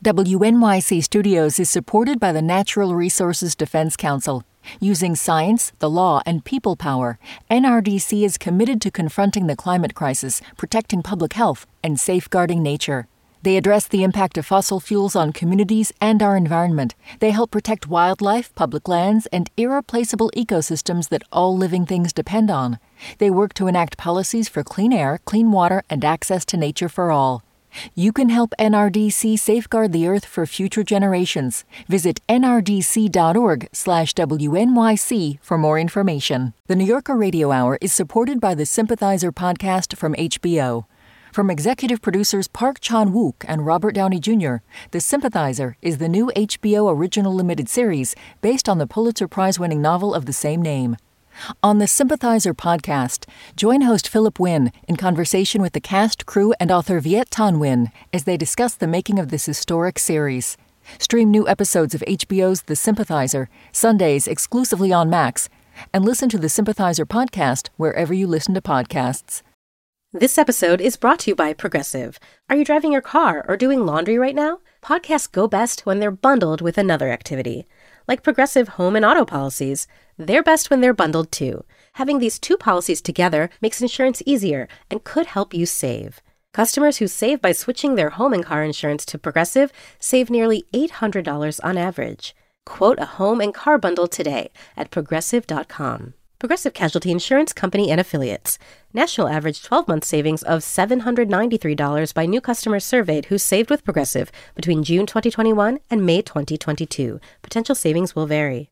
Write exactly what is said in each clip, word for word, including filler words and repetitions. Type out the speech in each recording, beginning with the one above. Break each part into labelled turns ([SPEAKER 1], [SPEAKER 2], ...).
[SPEAKER 1] W N Y C Studios is supported by the Natural Resources Defense Council. Using science, the law, and people power, N R D C is committed to confronting the climate crisis, protecting public health, and safeguarding nature. They address the impact of fossil fuels on communities and our environment. They help protect wildlife, public lands, and irreplaceable ecosystems that all living things depend on. They work to enact policies for clean air, clean water, and access to nature for all. You can help N R D C safeguard the Earth for future generations. Visit nrdc.org slash WNYC for more information. The New Yorker Radio Hour is supported by the Sympathizer podcast from H B O. From executive producers Park Chan-wook and Robert Downey Junior, The Sympathizer is the new H B O original limited series based on the Pulitzer Prize-winning novel of the same name. On the Sympathizer podcast, join host Philip Wynn in conversation with the cast, crew, and author Viet Thanh Nguyen as they discuss the making of this historic series. Stream new episodes of H B O's The Sympathizer, Sundays exclusively on Max, and listen to the Sympathizer podcast wherever you listen to podcasts.
[SPEAKER 2] This episode is brought to you by Progressive. Are you driving your car or doing laundry right now? Podcasts go best when they're bundled with another activity. Like Progressive home and auto policies, they're best when they're bundled too. Having these two policies together makes insurance easier and could help you save. Customers who save by switching their home and car insurance to Progressive save nearly eight hundred dollars on average. Quote a home and car bundle today at progressive dot com. Progressive Casualty Insurance Company and Affiliates. National average twelve-month savings of seven hundred ninety-three dollars by new customers surveyed who saved with Progressive between June twenty twenty-one and May twenty twenty-two. Potential savings will vary.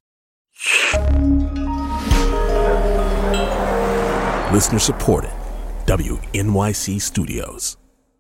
[SPEAKER 3] Listener supported. W N Y C Studios.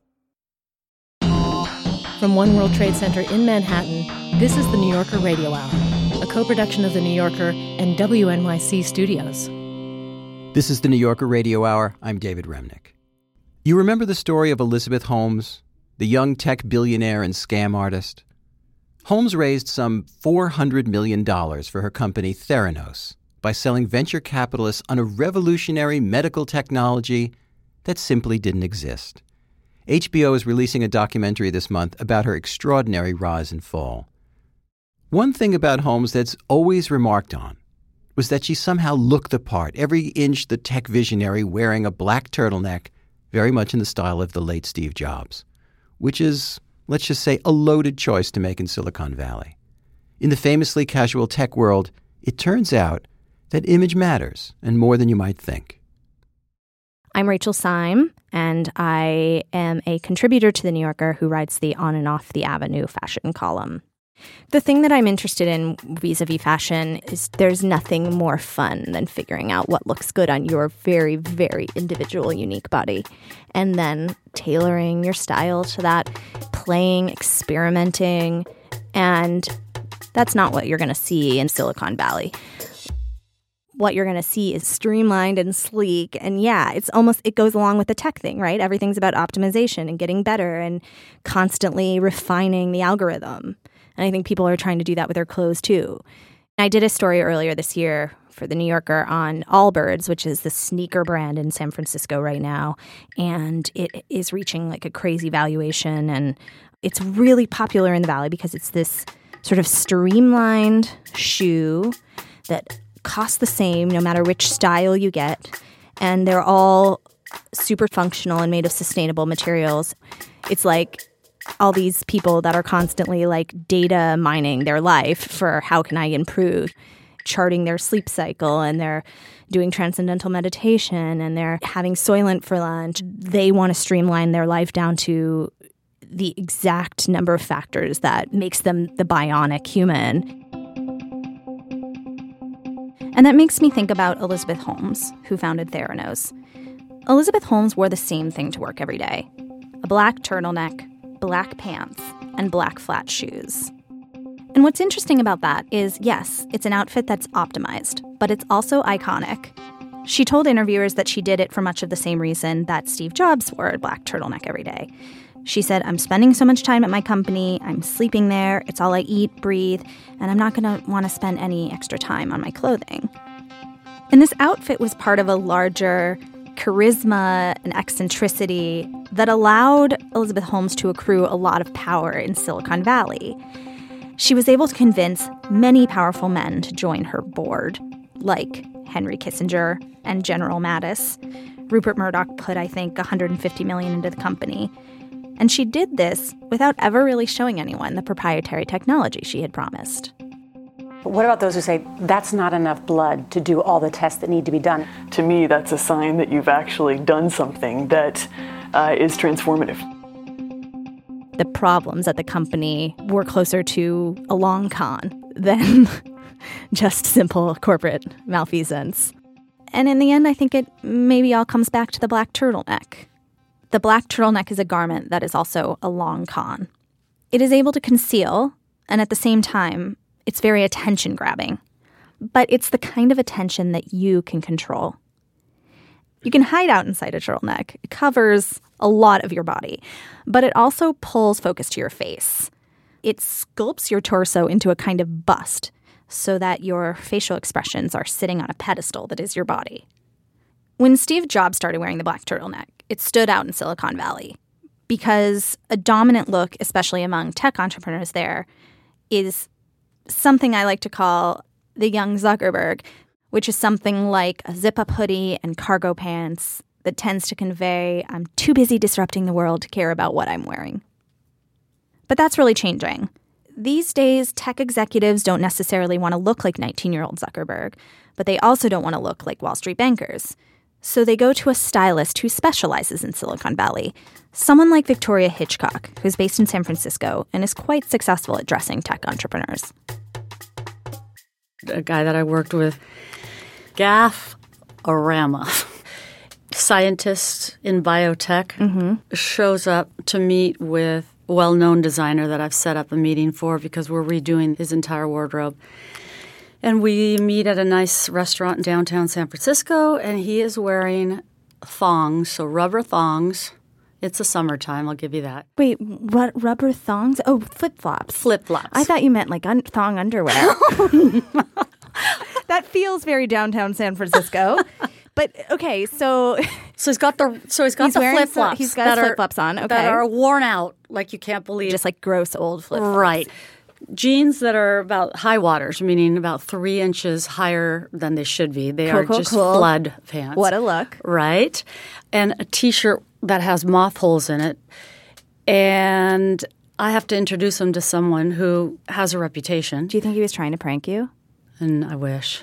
[SPEAKER 4] From One World Trade Center in Manhattan, this is the New Yorker Radio Hour, a co-production of The New Yorker and W N Y C Studios.
[SPEAKER 5] This is the New Yorker Radio Hour. I'm David Remnick. You remember the story of Elizabeth Holmes, the young tech billionaire and scam artist? Holmes raised some four hundred million dollars for her company Theranos by selling venture capitalists on a revolutionary medical technology that simply didn't exist. H B O is releasing a documentary this month about her extraordinary rise and fall. One thing about Holmes that's always remarked on was that she somehow looked the part, every inch the tech visionary wearing a black turtleneck, very much in the style of the late Steve Jobs, which is, let's just say, a loaded choice to make in Silicon Valley. In the famously casual tech world, it turns out that image matters, and more than you might think.
[SPEAKER 6] I'm Rachel Syme, and I am a contributor to The New Yorker who writes the On and Off the Avenue fashion column. The thing that I'm interested in vis-a-vis fashion is there's nothing more fun than figuring out what looks good on your very, very individual, unique body, and then tailoring your style to that, playing, experimenting, and that's not what you're going to see in Silicon Valley. What you're going to see is streamlined and sleek. And yeah, it's almost, it goes along with the tech thing, right? Everything's about optimization and getting better and constantly refining the algorithm. And I think people are trying to do that with their clothes too. I did a story earlier this year for The New Yorker on Allbirds, which is the sneaker brand in San Francisco right now. And it is reaching like a crazy valuation. And it's really popular in the Valley because it's this sort of streamlined shoe that cost the same no matter which style you get, and they're all super functional and made of sustainable materials. It's like all these people that are constantly like data mining their life for how can I improve, charting their sleep cycle, and they're doing transcendental meditation, and they're having Soylent for lunch. They want to streamline their life down to the exact number of factors that makes them the bionic human. And that makes me think about Elizabeth Holmes, who founded Theranos. Elizabeth Holmes wore the same thing to work every day: a black turtleneck, black pants, and black flat shoes. And what's interesting about that is, yes, it's an outfit that's optimized, but it's also iconic. She told interviewers that she did it for much of the same reason that Steve Jobs wore a black turtleneck every day. She said, I'm spending so much time at my company, I'm sleeping there, it's all I eat, breathe, and I'm not going to want to spend any extra time on my clothing. And this outfit was part of a larger charisma and eccentricity that allowed Elizabeth Holmes to accrue a lot of power in Silicon Valley. She was able to convince many powerful men to join her board, like Henry Kissinger and General Mattis. Rupert Murdoch put, I think, one hundred fifty million dollars into the company. And she did this without ever really showing anyone the proprietary technology she had promised.
[SPEAKER 7] What about those who say that's not enough blood to do all the tests that need to be done?
[SPEAKER 8] To me, that's a sign that you've actually done something that uh, is transformative.
[SPEAKER 6] The problems at the company were closer to a long con than just simple corporate malfeasance. And in the end, I think it maybe all comes back to the black turtleneck. The black turtleneck is a garment that is also a long con. It is able to conceal, and at the same time, it's very attention-grabbing. But it's the kind of attention that you can control. You can hide out inside a turtleneck. It covers a lot of your body. But it also pulls focus to your face. It sculpts your torso into a kind of bust so that your facial expressions are sitting on a pedestal that is your body. When Steve Jobs started wearing the black turtleneck, it stood out in Silicon Valley because a dominant look, especially among tech entrepreneurs there, is something I like to call the young Zuckerberg, which is something like a zip-up hoodie and cargo pants that tends to convey, I'm too busy disrupting the world to care about what I'm wearing. But that's really changing. These days, tech executives don't necessarily want to look like nineteen-year-old Zuckerberg, but they also don't want to look like Wall Street bankers. So they go to a stylist who specializes in Silicon Valley, someone like Victoria Hitchcock, who's based in San Francisco and is quite successful at dressing tech entrepreneurs.
[SPEAKER 9] A guy that I worked with, Gaff Arama, scientist in biotech, mm-hmm. shows up to meet with a well-known designer that I've set up a meeting for because we're redoing his entire wardrobe. And we meet at a nice restaurant in downtown San Francisco, and he is wearing thongs, so rubber thongs. It's the summertime, I'll give you that.
[SPEAKER 6] Wait, what, rubber thongs? Oh, flip-flops.
[SPEAKER 9] Flip-flops.
[SPEAKER 6] I thought you meant like un- thong underwear. That feels very downtown San Francisco. But okay, so
[SPEAKER 9] so he's got the so he's got
[SPEAKER 6] he's
[SPEAKER 9] the flip-flops.
[SPEAKER 6] Some, he's got flip-flops on. Okay,
[SPEAKER 9] that are worn out, like you can't believe.
[SPEAKER 6] Just like gross old flip-flops.
[SPEAKER 9] Right. Jeans that are about high waters, meaning about three inches higher than they should be. They
[SPEAKER 6] cool,
[SPEAKER 9] are
[SPEAKER 6] cool,
[SPEAKER 9] just
[SPEAKER 6] cool.
[SPEAKER 9] flood pants.
[SPEAKER 6] What a look.
[SPEAKER 9] Right. And a T-shirt that has moth holes in it. And I have to introduce him to someone who has a reputation.
[SPEAKER 6] Do you think he was trying to prank you?
[SPEAKER 9] And I wish.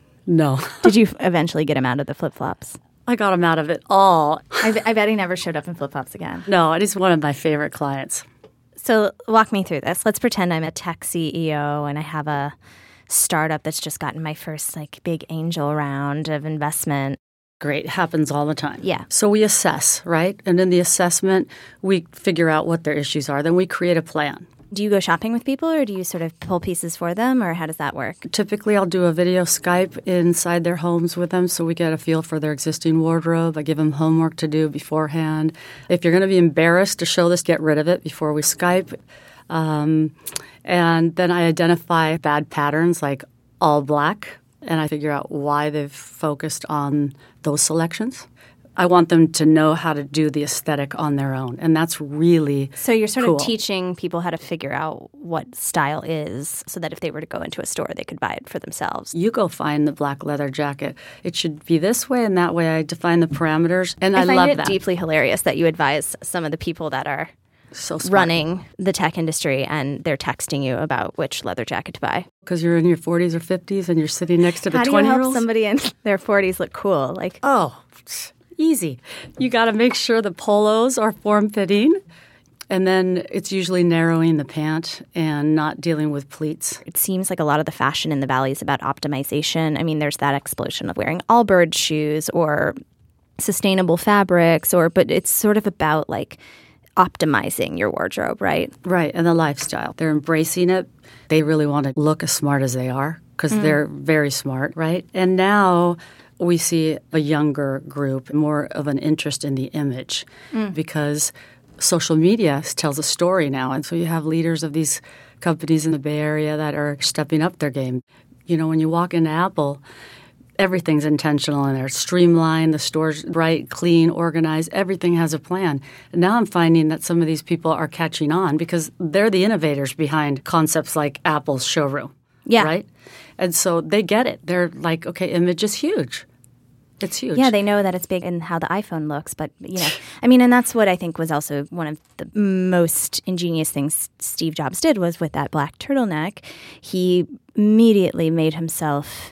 [SPEAKER 9] No.
[SPEAKER 6] Did you eventually get him out of the flip-flops?
[SPEAKER 9] I got him out of it all.
[SPEAKER 6] I, I bet he never showed up in flip-flops again.
[SPEAKER 9] No, it is one of my favorite clients.
[SPEAKER 6] So walk me through this. Let's pretend I'm a tech C E O and I have a startup that's just gotten my first like big angel round of investment.
[SPEAKER 9] Great. It happens all the time.
[SPEAKER 6] Yeah.
[SPEAKER 9] So we assess, right? And in the assessment, we figure out what their issues are. Then we create a plan.
[SPEAKER 6] Do you go shopping with people or do you sort of pull pieces for them or how does that work?
[SPEAKER 9] Typically, I'll do a video Skype inside their homes with them so we get a feel for their existing wardrobe. I give them homework to do beforehand. If you're going to be embarrassed to show this, get rid of it before we Skype. Um, and then I identify bad patterns like all black, and I figure out why they've focused on those selections. I want them to know how to do the aesthetic on their own, and that's really
[SPEAKER 6] So you're sort
[SPEAKER 9] cool.
[SPEAKER 6] of teaching people how to figure out what style is so that if they were to go into a store, they could buy it for themselves.
[SPEAKER 9] You go find the black leather jacket. It should be this way and that way. I define the parameters, and I,
[SPEAKER 6] I find
[SPEAKER 9] love
[SPEAKER 6] it
[SPEAKER 9] that.
[SPEAKER 6] deeply hilarious that you advise some of the people that are
[SPEAKER 9] so smart.
[SPEAKER 6] running the tech industry and they're texting you about which leather jacket to buy.
[SPEAKER 9] Because you're in your forties or fifties and you're sitting next to the
[SPEAKER 6] How do you help
[SPEAKER 9] twenty-year-olds.
[SPEAKER 6] somebody in their forties look cool? Like,
[SPEAKER 9] Oh, easy. You got to make sure the polos are form-fitting, and then it's usually narrowing the pant and not dealing with pleats.
[SPEAKER 6] it seems like a lot of the fashion in the Valley is about optimization. I mean, there's that explosion of wearing Allbirds shoes or sustainable fabrics, or but it's sort of about like optimizing your wardrobe, right?
[SPEAKER 9] Right, and the lifestyle. They're embracing it. They really want to look as smart as they are because mm. they're very smart, right? And now we see a younger group, more of an interest in the image mm. because social media tells a story now. And so you have leaders of these companies in the Bay Area that are stepping up their game. You know, when you walk into Apple, Everything's intentional in there. Streamlined, the store's bright, clean, organized. Everything has a plan. And now I'm finding that some of these people are catching on because they're the innovators behind concepts like Apple's showroom.
[SPEAKER 6] Yeah.
[SPEAKER 9] Right? And so they get it. They're like, okay, image is huge. It's huge.
[SPEAKER 6] Yeah, they know that it's big in how the iPhone looks. But, you know, I mean, and that's what I think was also one of the most ingenious things Steve Jobs did was with that black turtleneck. He immediately made himself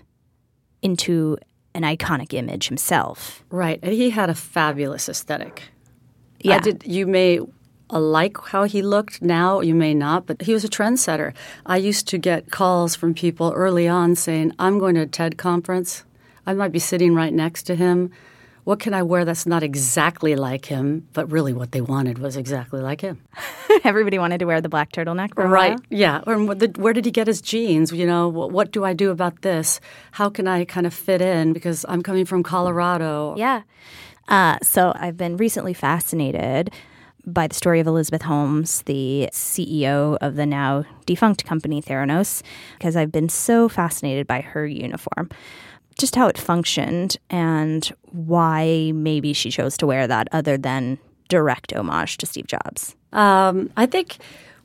[SPEAKER 6] into an iconic image himself.
[SPEAKER 9] Right. And he had a fabulous aesthetic.
[SPEAKER 6] Yeah.
[SPEAKER 9] I did, you may uh, like how he looked now, you may not, but he was a trendsetter. I used to get calls from people early on saying, I'm going to a TED conference. I might be sitting right next to him. What can I wear that's not exactly like him, but really what they wanted was exactly like him?
[SPEAKER 6] Everybody wanted to wear the black turtleneck for a
[SPEAKER 9] Right,
[SPEAKER 6] while?
[SPEAKER 9] yeah. Or where did he get his jeans? You know, what do I do about this? How can I kind of fit in? Because I'm coming from Colorado.
[SPEAKER 6] Yeah. Uh, so I've been recently fascinated by the story of Elizabeth Holmes, the C E O of the now defunct company Theranos, because I've been so fascinated by her uniform. Just how it functioned and why maybe she chose to wear that other than direct homage to Steve Jobs.
[SPEAKER 9] Um, I think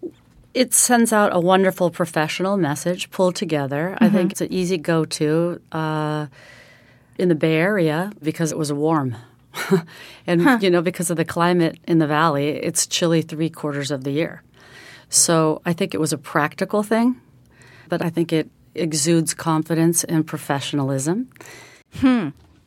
[SPEAKER 9] it sends out a wonderful professional message pulled together. Mm-hmm. I think it's an easy go-to uh, in the Bay Area because it was warm. and, huh. you know, because of the climate in the valley, it's chilly three quarters of the year. So I think it was a practical thing, but I think it exudes confidence and professionalism.
[SPEAKER 6] Hmm.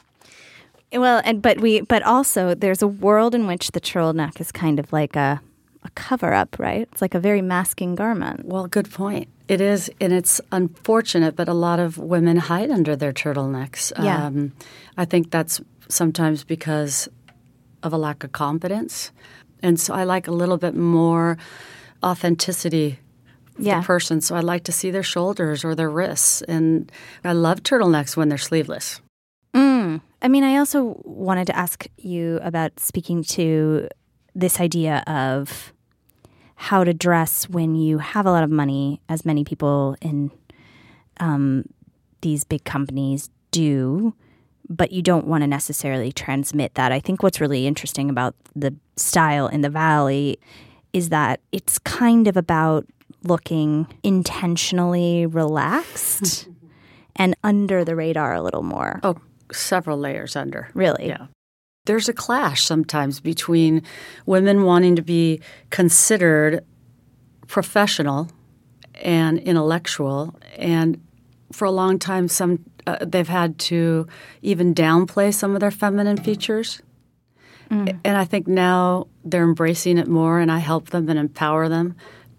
[SPEAKER 6] Well, and but we, but also there's a world in which the turtleneck is kind of like a, a cover-up, right? It's like a very masking garment.
[SPEAKER 9] Well, good point. It is, and it's unfortunate, but a lot of women hide under their turtlenecks.
[SPEAKER 6] Yeah.
[SPEAKER 9] Um, I think that's sometimes because of a lack of confidence, and so I like a little bit more authenticity.
[SPEAKER 6] Yeah.
[SPEAKER 9] The person, so I like to see their shoulders or their wrists, and I love turtlenecks when they're sleeveless.
[SPEAKER 6] Mm. I mean, I also wanted to ask you about speaking to this idea of how to dress when you have a lot of money, as many people in um, these big companies do, but you don't want to necessarily transmit that. I think what's really interesting about the style in the Valley is that it's kind of about looking intentionally relaxed and under the radar a little more.
[SPEAKER 9] Oh, several layers under.
[SPEAKER 6] Really?
[SPEAKER 9] Yeah. There's a clash sometimes between women wanting to be considered professional and intellectual, and for a long time, some uh, they've had to even downplay some of their feminine features. Mm. And I think now they're embracing it more, and I help them and empower them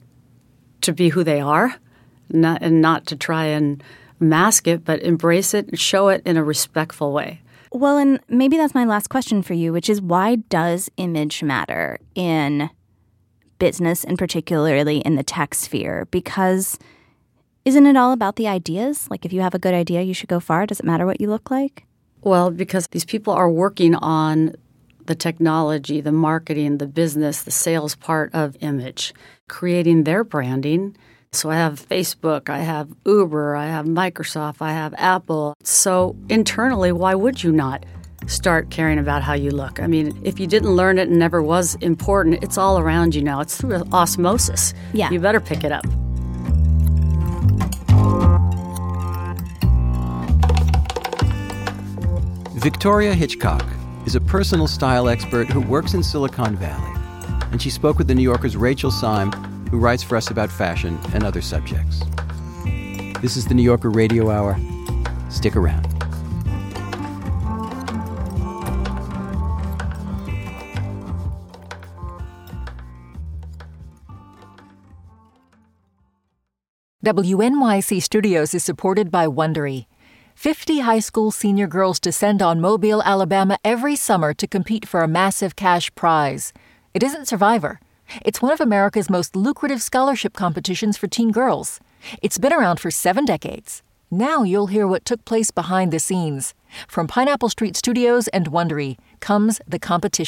[SPEAKER 9] to be who they are, not, and not to try and mask it, but embrace it and show it in a respectful way.
[SPEAKER 6] Well, and maybe that's my last question for you, which is why does image matter in business and particularly in the tech sphere? Because isn't it all about the ideas? Like if you have a good idea, you should go far. Does it matter what you look like?
[SPEAKER 9] Well, because these people are working on the technology, the marketing, the business, the sales part of image, creating their branding. So I have Facebook, I have Uber, I have Microsoft, I have Apple. So internally, why would you not start caring about how you look? I mean, if you didn't learn it and never was important, it's all around you now. It's through osmosis.
[SPEAKER 6] Yeah.
[SPEAKER 9] You better pick it up.
[SPEAKER 5] Victoria Hitchcock is a personal style expert who works in Silicon Valley, and she spoke with The New Yorker's Rachel Syme, who writes for us about fashion and other subjects. This is The New Yorker Radio Hour. Stick around.
[SPEAKER 1] W N Y C Studios is supported by Wondery. Fifty high school senior girls descend on Mobile, Alabama every summer to compete for a massive cash prize. It isn't Survivor. It's one of America's most lucrative scholarship competitions for teen girls. It's been around for seven decades. Now you'll hear what took place behind the scenes. From Pineapple Street Studios and Wondery comes The Competition.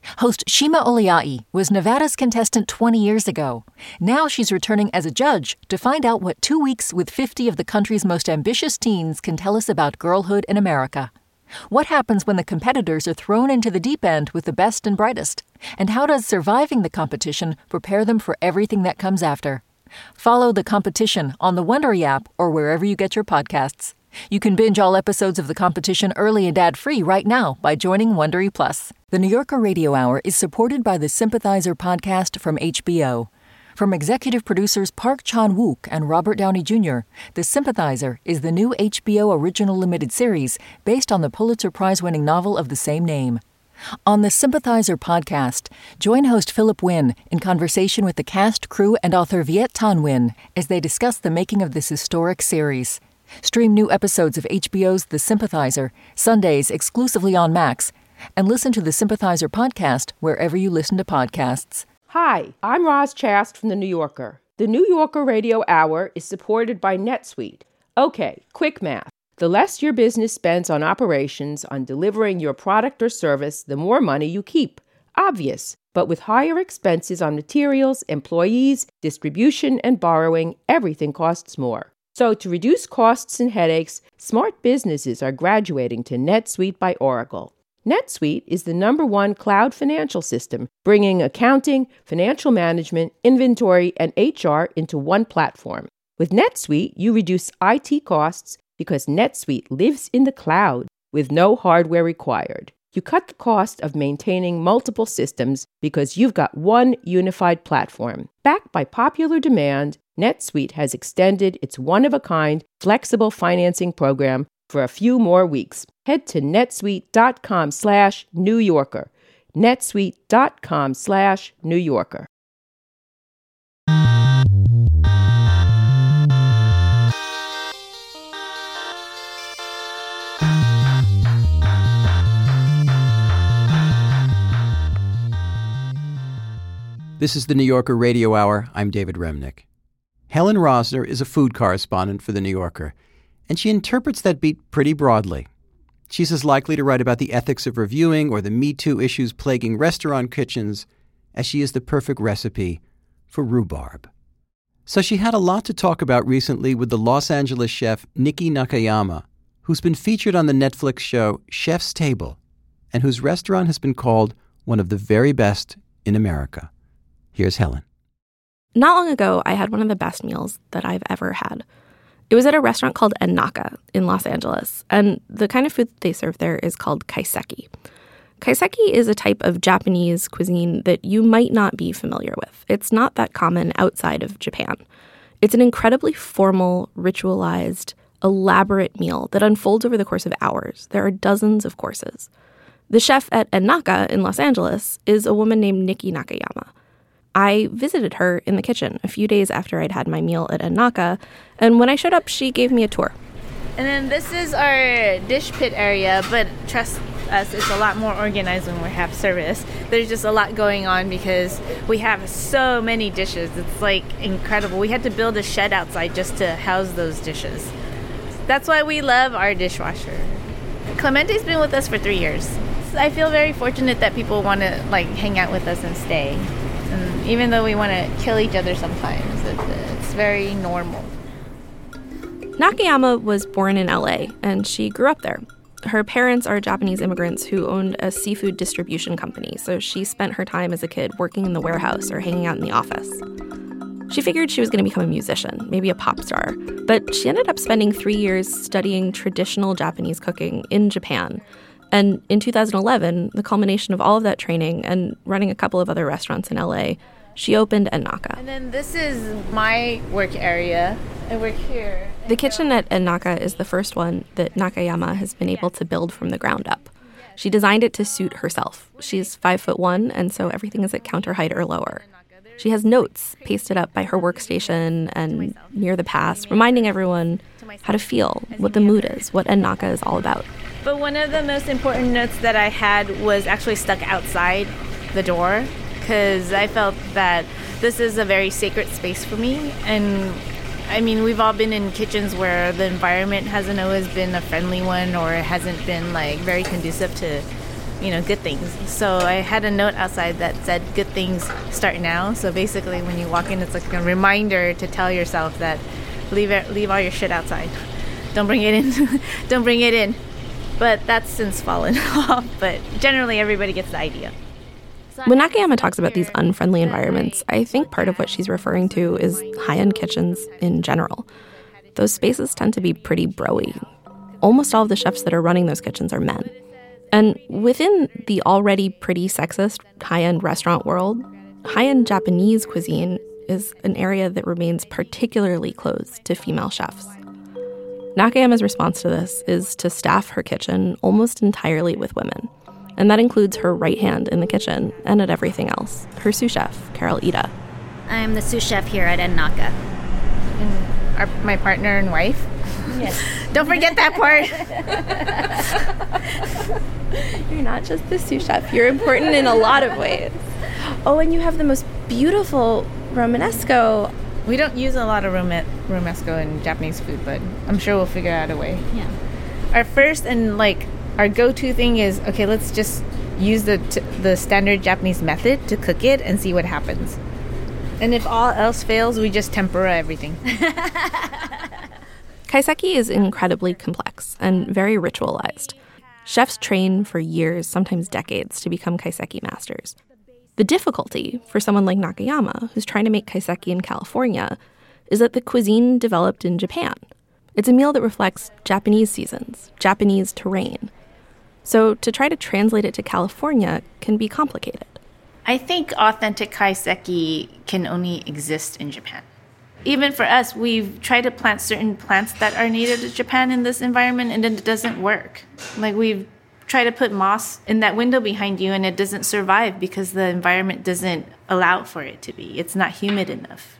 [SPEAKER 1] Host Shima Oliai was Nevada's contestant twenty years ago. Now she's returning as a judge to find out what two weeks with fifty of the country's most ambitious teens can tell us about girlhood in America. What happens when the competitors are thrown into the deep end with the best and brightest? And how does surviving the competition prepare them for everything that comes after? Follow The Competition on the Wondery app or wherever you get your podcasts. You can binge all episodes of The Competition early and ad-free right now by joining Wondery Plus. The New Yorker Radio Hour is supported by the Sympathizer podcast from H B O. From executive producers Park Chan-wook and Robert Downey Junior, The Sympathizer is the new H B O original limited series based on the Pulitzer Prize-winning novel of the same name. On the Sympathizer podcast, join host Philip Wynn in conversation with the cast, crew, and author Viet Thanh Nguyen as they discuss the making of this historic series. Stream new episodes of H B O's The Sympathizer, Sundays exclusively on Max, and listen to The Sympathizer podcast wherever you listen to podcasts.
[SPEAKER 10] Hi, I'm Roz Chast from The New Yorker. The New Yorker Radio Hour is supported by NetSuite. Okay, quick math. The less your business spends on operations, on delivering your product or service, the more money you keep. Obvious. But with higher expenses on materials, employees, distribution, and borrowing, everything costs more. So to reduce costs and headaches, smart businesses are graduating to NetSuite by Oracle. NetSuite is the number one cloud financial system, bringing accounting, financial management, inventory, and H R into one platform. With NetSuite, you reduce I T costs because NetSuite lives in the cloud with no hardware required. You cut the cost of maintaining multiple systems because you've got one unified platform. Backed by popular demand, NetSuite has extended its one-of-a-kind flexible financing program for a few more weeks. Head to netsuite.com slash New Yorker. netsuite.com slash New Yorker.
[SPEAKER 5] This is the New Yorker Radio Hour. I'm David Remnick. Helen Rosner is a food correspondent for The New Yorker, and she interprets that beat pretty broadly. She's as likely to write about the ethics of reviewing or the Me Too issues plaguing restaurant kitchens as she is the perfect recipe for rhubarb. So she had a lot to talk about recently with the Los Angeles chef Nikki Nakayama, who's been featured on the Netflix show Chef's Table, and whose restaurant has been called one of the very best in America. Here's Helen.
[SPEAKER 6] Not long ago, I had one of the best meals that I've ever had. It was at a restaurant called Ennaka in Los Angeles, and the kind of food they serve there is called kaiseki. Kaiseki is a type of Japanese cuisine that you might not be familiar with. It's not that common outside of Japan. It's an incredibly formal, ritualized, elaborate meal that unfolds over the course of hours. There are dozens of courses. The chef at Ennaka in Los Angeles is a woman named Nikki Nakayama. I visited her in the kitchen a few days after I'd had my meal at Ennaka, and when I showed up, she gave me a tour.
[SPEAKER 11] And then this is our dish pit area, but trust us, it's a lot more organized when we have service. There's just a lot going on because we have so many dishes. It's like incredible. We had to build a shed outside just to house those dishes. That's why we love our dishwasher. Clemente's been with us for three years. I feel very fortunate that people want to like hang out with us and stay. And even though we want to kill each other sometimes, it's, it's very normal.
[SPEAKER 6] Nakayama was born in L A, and she grew up there. Her parents are Japanese immigrants who owned a seafood distribution company, so she spent her time as a kid working in the warehouse or hanging out in the office. She figured she was going to become a musician, maybe a pop star, but she ended up spending three years studying traditional Japanese cooking in Japan. And in two thousand eleven, the culmination of all of that training and running a couple of other restaurants in L A, she opened Ennaka.
[SPEAKER 11] And then this is my work area. I work here.
[SPEAKER 6] The kitchen at Ennaka is the first one that Nakayama has been able to build from the ground up. She designed it to suit herself. She's five foot one, and so everything is at counter height or lower. She has notes pasted up by her workstation and near the pass, reminding everyone how to feel, what the mood is, what Ennaka is all about.
[SPEAKER 11] But one of the most important notes that I had was actually stuck outside the door because I felt that this is a very sacred space for me. And I mean, we've all been in kitchens where the environment hasn't always been a friendly one or it hasn't been like very conducive to you know, good things. So I had a note outside that said, good things start now. So basically when you walk in, it's like a reminder to tell yourself that leave it, leave all your shit outside. Don't bring it in. Don't bring it in. But that's since fallen off. But generally everybody gets the idea.
[SPEAKER 6] When Nakayama talks about these unfriendly environments, I think part of what she's referring to is high-end kitchens in general. Those spaces tend to be pretty bro-y. Almost all of the chefs that are running those kitchens are men. And within the already pretty sexist high-end restaurant world, high-end Japanese cuisine is an area that remains particularly closed to female chefs. Nakayama's response to this is to staff her kitchen almost entirely with women. And that includes her right hand in the kitchen and at everything else, her sous chef, Carol Ida.
[SPEAKER 12] I'm the sous chef here at Ennaka.
[SPEAKER 11] And our, my partner and wife.
[SPEAKER 12] Yes.
[SPEAKER 11] Don't forget that part.
[SPEAKER 6] You're not just the sous chef. You're important in a lot of ways. Oh, and you have the most beautiful Romanesco.
[SPEAKER 11] We don't use a lot of Rome- Romesco in Japanese food, but I'm sure we'll figure out a way.
[SPEAKER 12] Yeah.
[SPEAKER 11] Our first and like our go-to thing is, okay, let's just use the t- the standard Japanese method to cook it and see what happens. And if all else fails, we just tempura everything.
[SPEAKER 6] Kaiseki is incredibly complex and very ritualized. Chefs train for years, sometimes decades, to become kaiseki masters. The difficulty for someone like Nakayama, who's trying to make kaiseki in California, is that the cuisine developed in Japan. It's a meal that reflects Japanese seasons, Japanese terrain. So to try to translate it to California can be complicated.
[SPEAKER 11] I think authentic kaiseki can only exist in Japan. Even for us, we've tried to plant certain plants that are native to Japan in this environment, and it doesn't work. Like, we've tried to put moss in that window behind you, and it doesn't survive because the environment doesn't allow for it to be. It's not humid enough.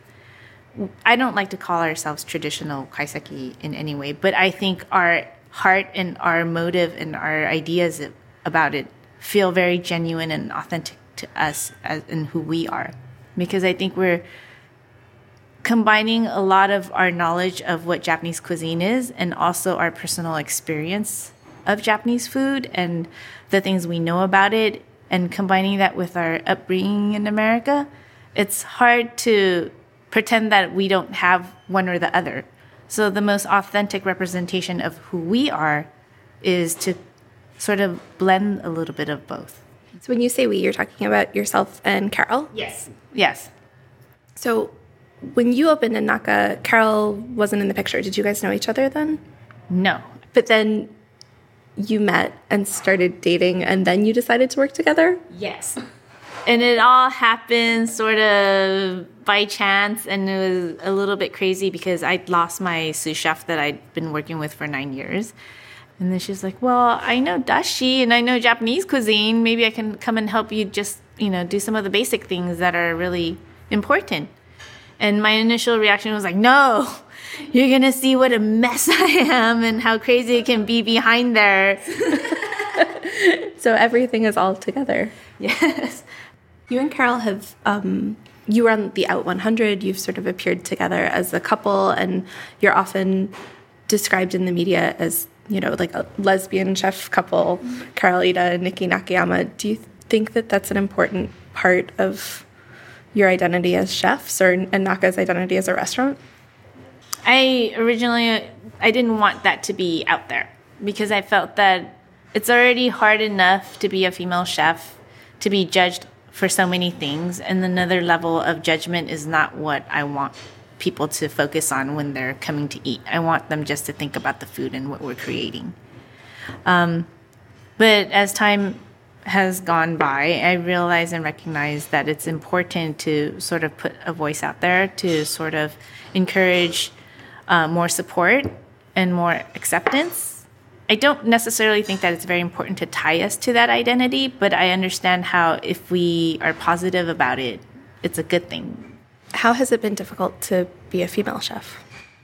[SPEAKER 11] I don't like to call ourselves traditional kaiseki in any way, but I think our heart and our motive and our ideas about it feel very genuine and authentic to us as in who we are. Because I think we're combining a lot of our knowledge of what Japanese cuisine is and also our personal experience of Japanese food and the things we know about it, and combining that with our upbringing in America. It's hard to pretend that we don't have one or the other. So the most authentic representation of who we are is to sort of blend a little bit of both.
[SPEAKER 6] So when you say we, you're talking about yourself and Carol?
[SPEAKER 11] Yes. Yes.
[SPEAKER 6] So when you opened Ennaka, Carol wasn't in the picture. Did you guys know each other then?
[SPEAKER 11] No.
[SPEAKER 6] But then you met and started dating, and then you decided to work together?
[SPEAKER 11] Yes. And it all happened sort of by chance, and it was a little bit crazy because I'd lost my sous chef that I'd been working with for nine years. And then she's like, well, I know dashi and I know Japanese cuisine. Maybe I can come and help you just, you know, do some of the basic things that are really important. And my initial reaction was like, no, you're going to see what a mess I am and how crazy it can be behind there.
[SPEAKER 6] So everything is all together.
[SPEAKER 11] Yes.
[SPEAKER 6] You and Carol have, um, you were on the Out one hundred. You've sort of appeared together as a couple, and you're often described in the media as, you know, like a lesbian chef couple, Carol Ida and Nikki Nakayama. Do you think that that's an important part of your identity as chefs, or Ennaka's identity as a restaurant?
[SPEAKER 11] I originally, I didn't want that to be out there because I felt that it's already hard enough to be a female chef, to be judged for so many things, and another level of judgment is not what I want people to focus on when they're coming to eat. I want them just to think about the food and what we're creating. Um, but as time has gone by, I realize and recognize that it's important to sort of put a voice out there to sort of encourage uh, more support and more acceptance. I don't necessarily think that it's very important to tie us to that identity, but I understand how if we are positive about it, it's a good thing.
[SPEAKER 6] How has it been difficult to be a female chef?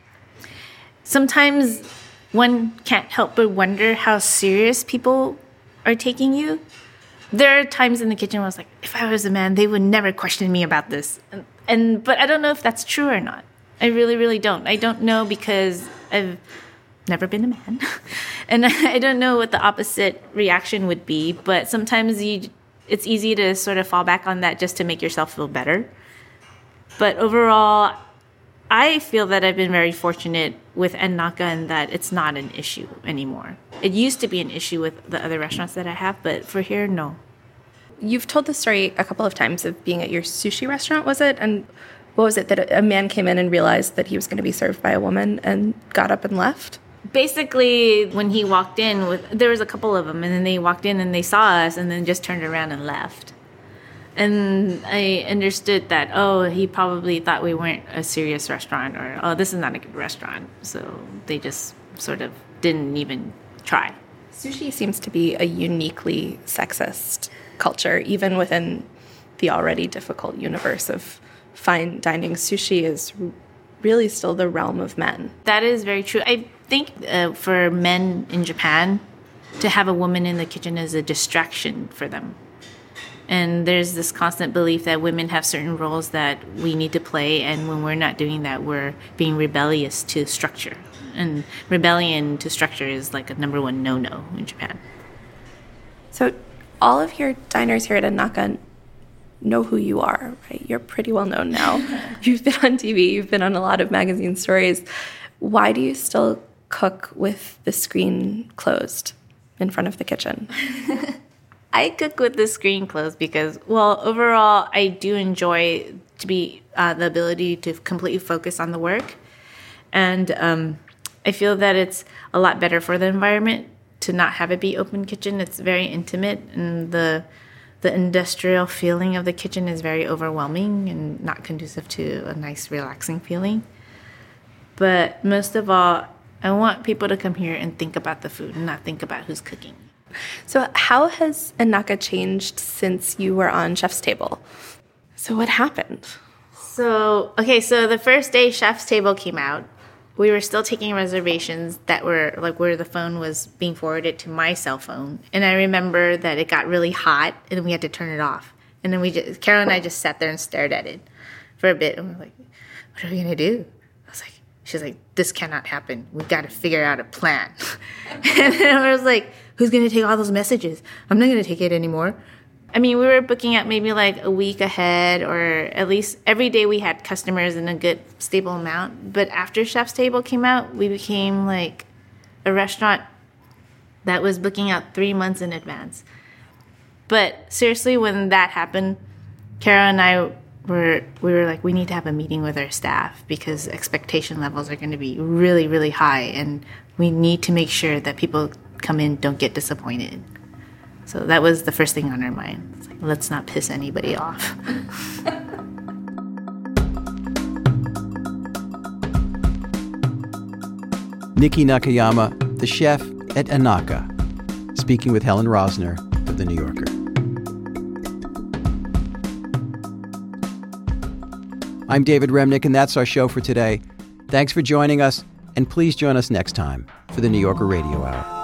[SPEAKER 11] Sometimes one can't help but wonder how serious people are taking you. There are times in the kitchen where I was like, if I was a man, they would never question me about this. And, and but I don't know if that's true or not. I really, really don't. I don't know because I've never been a man. And I don't know what the opposite reaction would be, but sometimes you, it's easy to sort of fall back on that just to make yourself feel better. But overall, I feel that I've been very fortunate with Ennaka in that it's not an issue anymore. It used to be an issue with the other restaurants that I have, but for here, no.
[SPEAKER 13] You've told the story a couple of times of being at your sushi restaurant, was it? And what was it, that a man came in and realized that he was going to be served by a woman and got up and left?
[SPEAKER 11] Basically, when he walked in, with there was a couple of them, and then they walked in and they saw us and then just turned around and left. And I understood that, oh, he probably thought we weren't a serious restaurant, or, oh, this is not a good restaurant. So they just sort of didn't even try.
[SPEAKER 13] Sushi seems to be a uniquely sexist culture, even within the already difficult universe of fine dining. Sushi is really still the realm of men.
[SPEAKER 11] That is very true. I think uh, for men in Japan, to have a woman in the kitchen is a distraction for them. And there's this constant belief that women have certain roles that we need to play, and when we're not doing that, we're being rebellious to structure. And rebellion to structure is like a number one no-no in Japan.
[SPEAKER 13] So all of your diners here at Ennaka know who you are, right? You're pretty well known now. You've been on T V, you've been on a lot of magazine stories. Why do you still cook with the screen closed in front of the kitchen?
[SPEAKER 11] I cook with the screen closed because, well, overall, I do enjoy to be uh, the ability to completely focus on the work. And um, I feel that it's a lot better for the environment to not have it be open kitchen. It's very intimate, and the the industrial feeling of the kitchen is very overwhelming and not conducive to a nice, relaxing feeling. But most of all, I want people to come here and think about the food and not think about who's cooking.
[SPEAKER 13] So how has Ennaka changed since you were on Chef's Table? So what happened?
[SPEAKER 11] So, okay, so the first day Chef's Table came out, we were still taking reservations that were like where the phone was being forwarded to my cell phone. And I remember that it got really hot and then we had to turn it off. And then we just, Carol and I just sat there and stared at it for a bit. And we were like, what are we going to do? I was like, she's like, this cannot happen. We've got to figure out a plan. And then I was like, who's going to take all those messages? I'm not going to take it anymore. I mean, we were booking out maybe like a week ahead, or at least every day we had customers in a good stable amount. But after Chef's Table came out, we became like a restaurant that was booking out three months in advance. But seriously, when that happened, Kara and I were, we were like, we need to have a meeting with our staff because expectation levels are going to be really, really high. And we need to make sure that people come in don't get disappointed. So that was the first thing on our mind. It's like, let's not piss anybody off.
[SPEAKER 5] Nikki Nakayama, the chef at Ennaka, speaking with Helen Rosner of The New Yorker. I'm David Remnick, and that's our show for today. Thanks for joining us, and please join us next time for The New Yorker Radio Hour.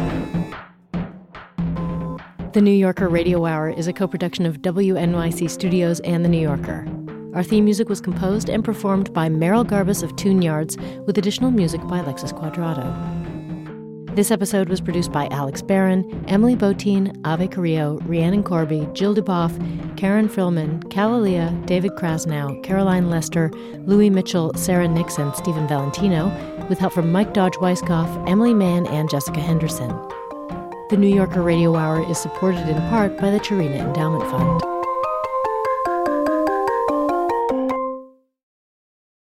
[SPEAKER 4] The New Yorker Radio Hour is a co-production of W N Y C Studios and The New Yorker. Our theme music was composed and performed by Meryl Garbus of Tune Yards, with additional music by Alexis Quadrado. This episode was produced by Alex Barron, Emily Botine, Ave Carrillo, Rhiannon Corby, Jill Duboff, Karen Frillman, Calalia, David Krasnow, Caroline Lester, Louis Mitchell, Sarah Nixon, Stephen Valentino, with help from Mike Dodge-Weisskopf, Emily Mann, and Jessica Henderson. The New Yorker Radio Hour is supported in part by the Chirina Endowment Fund.